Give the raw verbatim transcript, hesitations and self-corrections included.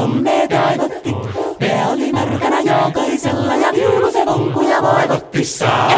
me toivotti. Me oli märkänä jokaisella ja viulu se vonkuja voivotti. Saa